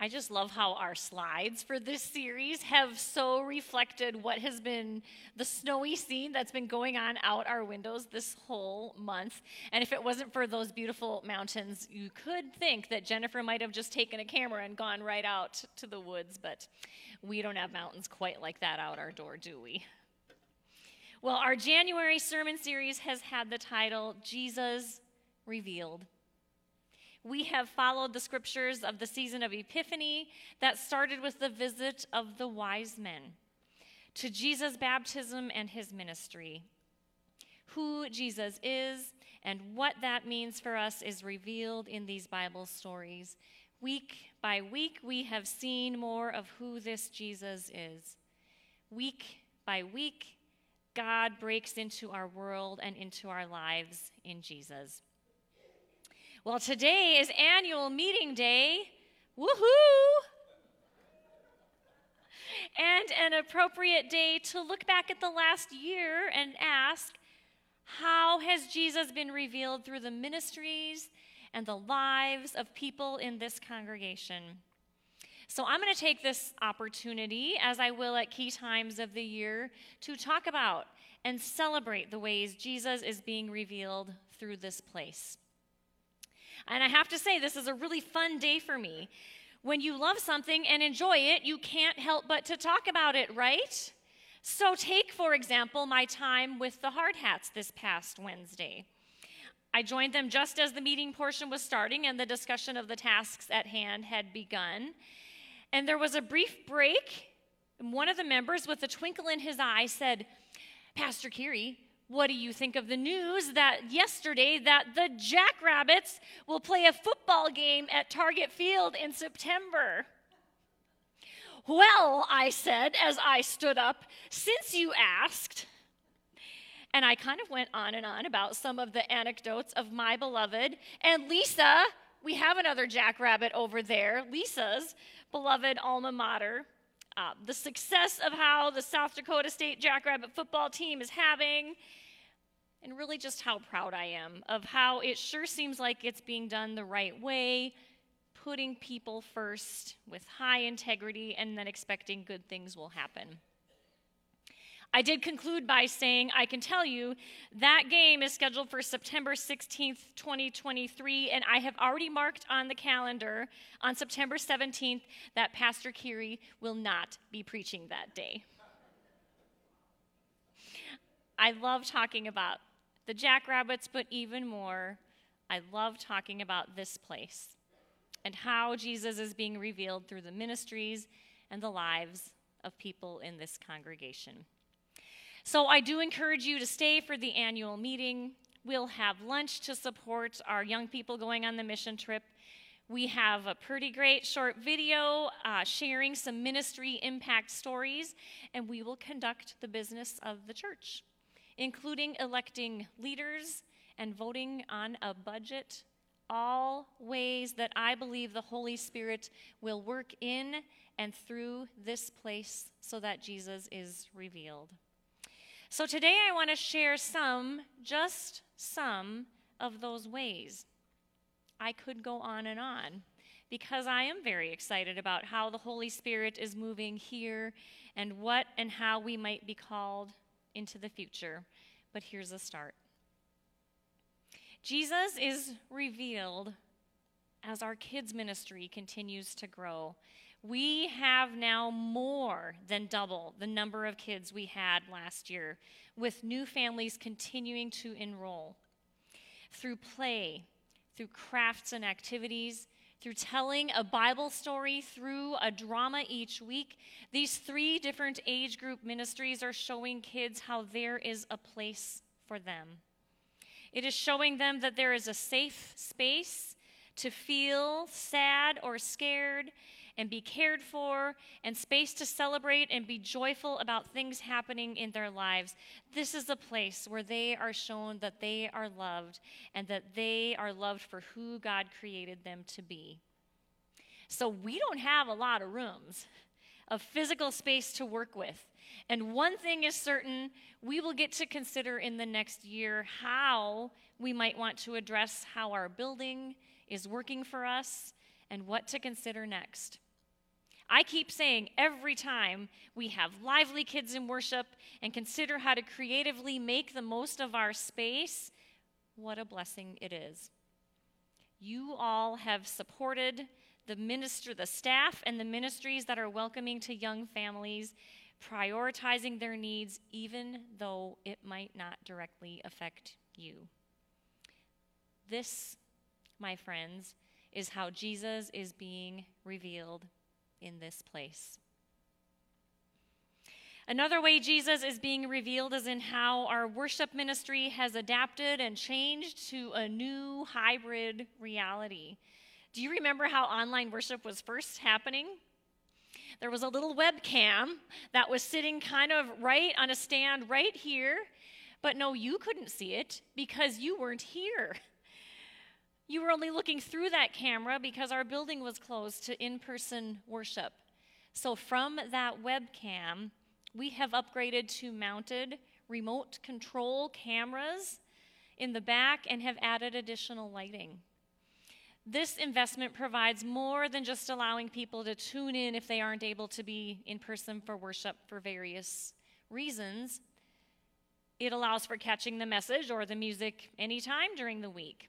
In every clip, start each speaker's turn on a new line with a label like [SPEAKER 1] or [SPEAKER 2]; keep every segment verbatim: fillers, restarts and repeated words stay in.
[SPEAKER 1] I just love how our slides for this series have so reflected what has been the snowy scene that's been going on out our windows this whole month. And if it wasn't for those beautiful mountains, you could think that Jennifer might have just taken a camera and gone right out to the woods, but we don't have mountains quite like that out our door, do we? Well, our January sermon series has had the title, Jesus Revealed. We have followed the scriptures of the season of Epiphany that started with the visit of the wise men to Jesus' baptism and his ministry. Who Jesus is and what that means for us is revealed in these Bible stories. Week by week, we have seen more of who this Jesus is. Week by week, God breaks into our world and into our lives in Jesus. Well, today is annual meeting day. Woohoo! And an appropriate day to look back at the last year and ask, how has Jesus been revealed through the ministries and the lives of people in this congregation? So I'm going to take this opportunity, as I will at key times of the year, to talk about and celebrate the ways Jesus is being revealed through this place. And I have to say, this is a really fun day for me. When you love something and enjoy it, you can't help but to talk about it, right? So take, for example, my time with the Hard Hats this past Wednesday. I joined them just as the meeting portion was starting and the discussion of the tasks at hand had begun. And there was a brief break, and one of the members, with a twinkle in his eye, said, "Pastor Keary, what do you think of the news that yesterday that the Jackrabbits will play a football game at Target Field in September?" "Well," I said as I stood up, "since you asked," and I kind of went on and on about some of the anecdotes of my beloved, and Lisa, we have another Jackrabbit over there, Lisa's beloved alma mater. Uh, the success of how the South Dakota State Jackrabbit football team is having, and really just how proud I am of how it sure seems like it's being done the right way, putting people first with high integrity and then expecting good things will happen. I did conclude by saying, I can tell you that game is scheduled for September sixteenth, twenty twenty-three, and I have already marked on the calendar on September seventeenth that Pastor Keary will not be preaching that day. I love talking about the Jackrabbits, but even more, I love talking about this place and how Jesus is being revealed through the ministries and the lives of people in this congregation. So I do encourage you to stay for the annual meeting. We'll have lunch to support our young people going on the mission trip. We have a pretty great short video uh, sharing some ministry impact stories, and we will conduct the business of the church, including electing leaders and voting on a budget, all ways that I believe the Holy Spirit will work in and through this place so that Jesus is revealed. So today I want to share some, just some, of those ways. I could go on and on because I am very excited about how the Holy Spirit is moving here and what and how we might be called into the future. But here's a start. Jesus is revealed as our kids' ministry continues to grow. We have now more than double the number of kids we had last year, with new families continuing to enroll. Through play, through crafts and activities, through telling a Bible story, through a drama each week, these three different age group ministries are showing kids how there is a place for them. It is showing them that there is a safe space to feel sad or scared and be cared for, and space to celebrate and be joyful about things happening in their lives. This is a place where they are shown that they are loved and that they are loved for who God created them to be. So we don't have a lot of rooms of physical space to work with. And one thing is certain, we will get to consider in the next year how we might want to address how our building is working for us and what to consider next. I keep saying every time we have lively kids in worship and consider how to creatively make the most of our space, what a blessing it is. You all have supported the minister, the staff and the ministries that are welcoming to young families, prioritizing their needs even though it might not directly affect you. This, my friends, is how Jesus is being revealed in this place. Another way Jesus is being revealed is in how our worship ministry has adapted and changed to a new hybrid reality. Do you remember how online worship was first happening? There was a little webcam that was sitting kind of right on a stand right here, but no, you couldn't see it because you weren't here. You were only looking through that camera because our building was closed to in-person worship. So from that webcam, we have upgraded to mounted remote control cameras in the back and have added additional lighting. This investment provides more than just allowing people to tune in if they aren't able to be in person for worship for various reasons. It allows for catching the message or the music anytime during the week.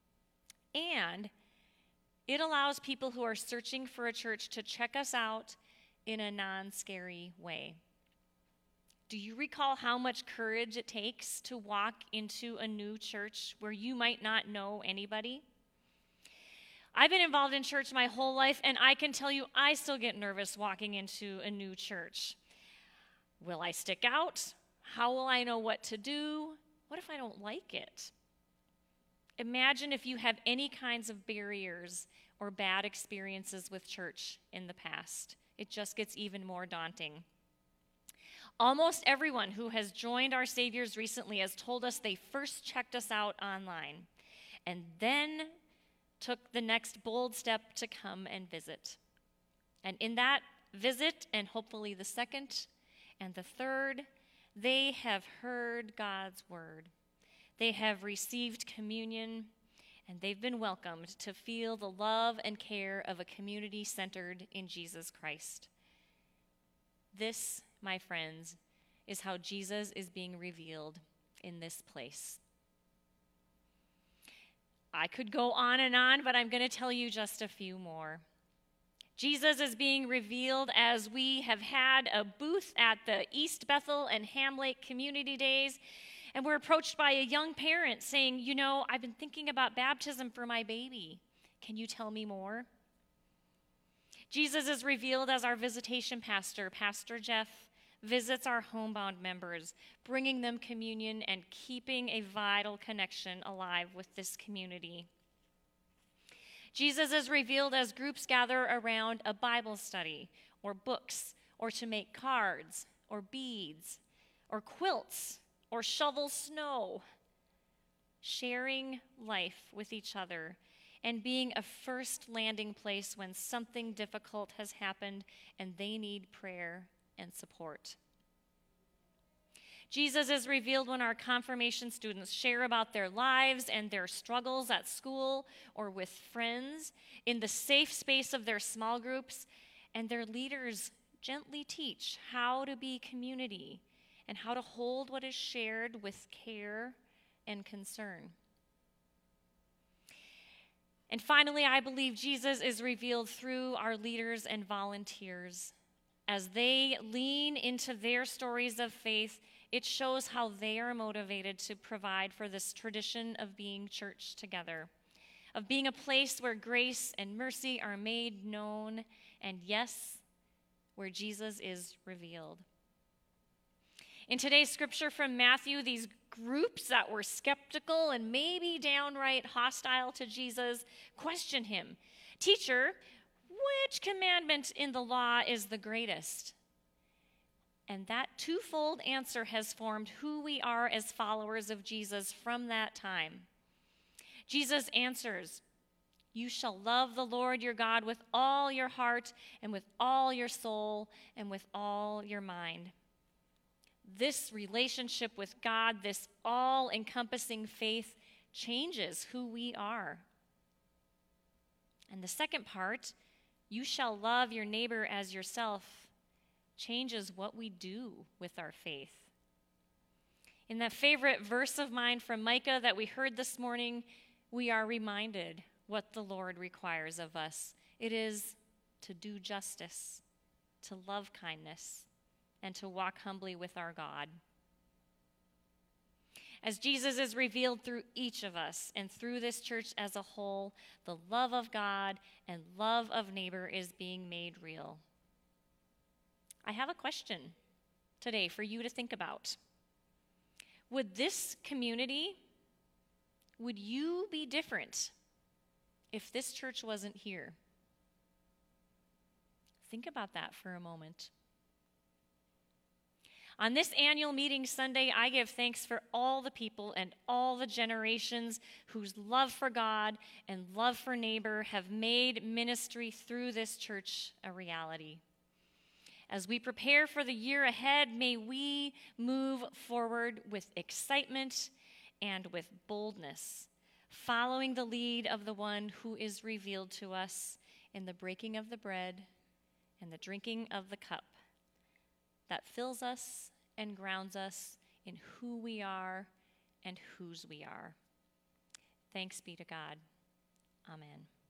[SPEAKER 1] And it allows people who are searching for a church to check us out in a non-scary way. Do you recall how much courage it takes to walk into a new church where you might not know anybody? I've been involved in church my whole life, and I can tell you I still get nervous walking into a new church. Will I stick out? How will I know what to do? What if I don't like it? Imagine if you have any kinds of barriers or bad experiences with church in the past. It just gets even more daunting. Almost everyone who has joined our Saviors recently has told us they first checked us out online and then took the next bold step to come and visit. And in that visit, and hopefully the second and the third, they have heard God's word. They have received communion, and they've been welcomed to feel the love and care of a community centered in Jesus Christ. This, my friends, is how Jesus is being revealed in this place. I could go on and on, but I'm going to tell you just a few more. Jesus is being revealed as we have had a booth at the East Bethel and Ham Lake Community Days, and we're approached by a young parent saying, you know, I've been thinking about baptism for my baby. Can you tell me more? Jesus is revealed as our visitation pastor, Pastor Jeff, visits our homebound members, bringing them communion and keeping a vital connection alive with this community. Jesus is revealed as groups gather around a Bible study or books or to make cards or beads or quilts or shovel snow, sharing life with each other and being a first landing place when something difficult has happened and they need prayer and support. Jesus is revealed when our confirmation students share about their lives and their struggles at school or with friends in the safe space of their small groups, and their leaders gently teach how to be community and how to hold what is shared with care and concern. And finally, I believe Jesus is revealed through our leaders and volunteers. As they lean into their stories of faith, it shows how they are motivated to provide for this tradition of being church together, of being a place where grace and mercy are made known, and yes, where Jesus is revealed. In today's scripture from Matthew, these groups that were skeptical and maybe downright hostile to Jesus question him. Teacher, which commandment in the law is the greatest? And that twofold answer has formed who we are as followers of Jesus from that time. Jesus answers, you shall love the Lord your God with all your heart and with all your soul and with all your mind. This relationship with God, this all-encompassing faith, changes who we are. And the second part, you shall love your neighbor as yourself, changes what we do with our faith. In that favorite verse of mine from Micah that we heard this morning, we are reminded what the Lord requires of us. It is to do justice, to love kindness, and to walk humbly with our God. As Jesus is revealed through each of us and through this church as a whole, the love of God and love of neighbor is being made real. I have a question today for you to think about. Would this community, would you be different if this church wasn't here? Think about that for a moment. On this annual meeting Sunday, I give thanks for all the people and all the generations whose love for God and love for neighbor have made ministry through this church a reality. As we prepare for the year ahead, may we move forward with excitement and with boldness, following the lead of the one who is revealed to us in the breaking of the bread and the drinking of the cup that fills us and grounds us in who we are and whose we are. Thanks be to God. Amen.